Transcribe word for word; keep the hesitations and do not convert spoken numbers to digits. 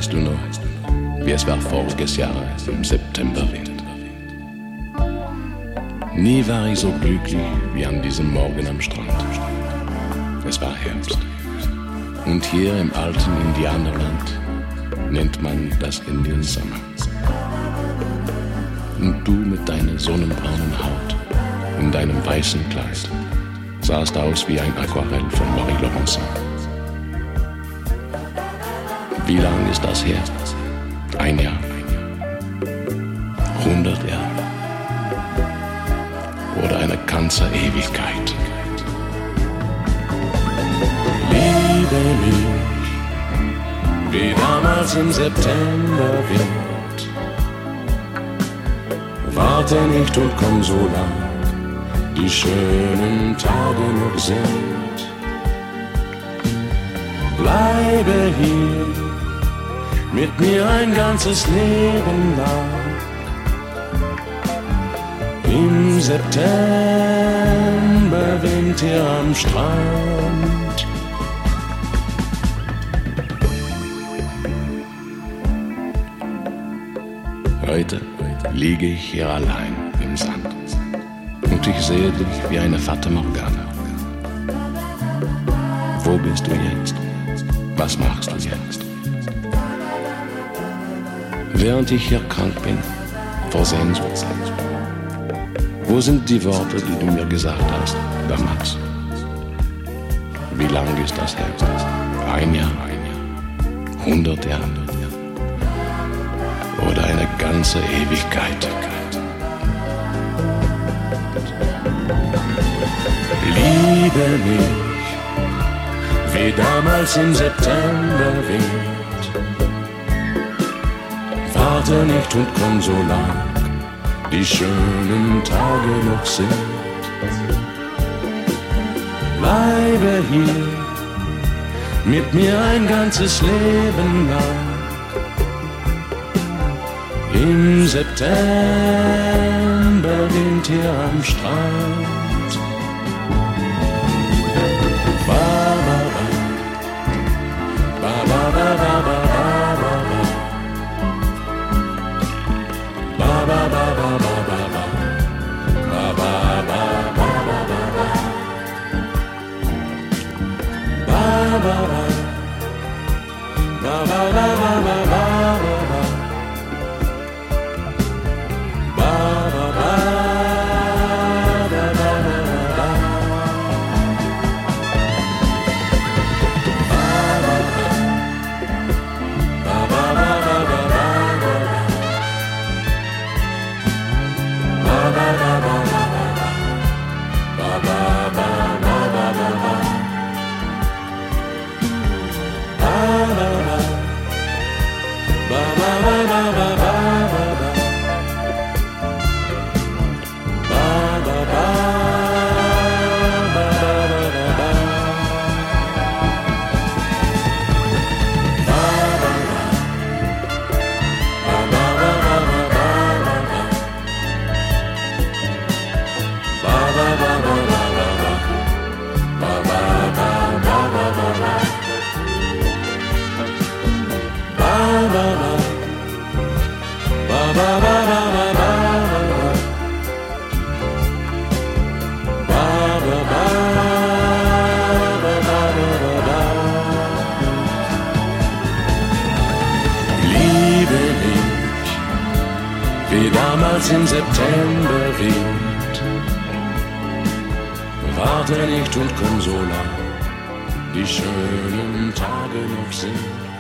Weißt du noch, wie es war voriges Jahr im Septemberwind? Nie war ich so glücklich wie an diesem Morgen am Strand. Es war Herbst. Und hier im alten Indianerland nennt man das Indian Summer. Und du mit deiner sonnenbraunen Haut und deinem weißen Kleid sahst aus wie ein Aquarell von Marie Laurencin. Wie lang ist das her? Ein Jahr? Hundert Jahre? Oder eine ganze Ewigkeit? Liebe mich, wie damals im Septemberwind. Warte nicht und komm so lang, die schönen Tage noch sind. Bleibe hier mit mir ein ganzes Leben lang. Im Septemberwind hier am Strand. Heute liege ich hier allein im Sand und ich sehe dich wie eine Fata Morgana. Wo bist du jetzt? Was machst du jetzt? Während ich hier krank bin, vor Sehnsucht, wo sind die Worte, die du mir gesagt hast damals? Wie lang ist das her? Ein Jahr, ein Jahr, hundert Jahre oder eine ganze Ewigkeit? Liebe mich, wie damals im Septemberwind. Warte nicht und komm so lang, die schönen Tage noch sind. Bleibe hier mit mir ein ganzes Leben lang. Im Septemberwind hier am Strand. Ba, ba, ba. Ba, ba, ba, ba, ba, ba, ba. Ba, ba, ba, ba, ba, ba, ba. Ba, ba, ba, ba, ba, ba, ba. Ba, ba, ba. Ba, ba, ba, ba, ba, ba, ba. Wie damals im Septemberwind. Warte nicht und komm so lang, die schönen Tage noch sind.